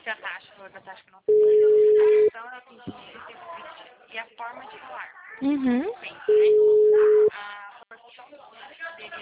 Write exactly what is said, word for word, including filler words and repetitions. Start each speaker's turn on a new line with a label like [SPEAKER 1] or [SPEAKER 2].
[SPEAKER 1] Se a taxa, a da taxa que não tem então ela tem que e a forma de falar.
[SPEAKER 2] Uhum.
[SPEAKER 1] Sempre, né?